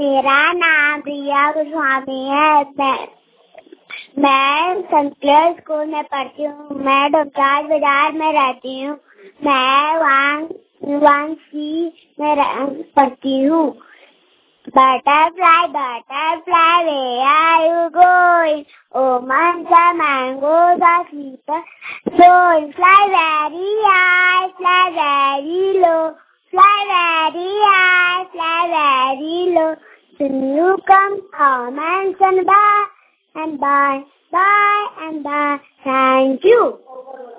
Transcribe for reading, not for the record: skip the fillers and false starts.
मेरा नाम प्रिया गोस्वामी है। मैं संस्कृत स्कूल में पढ़ती हूँ। मैं डोमचांच बाजार में रहती हूँ। मैं 1C में पढ़ती हूँ। Butterfly, butterfly, where are you going? Oh, the mangoes are sweeter. So fly very high, fly very low. Fly very high, fly very low. Soon you come and by, and by, and by. Thank you.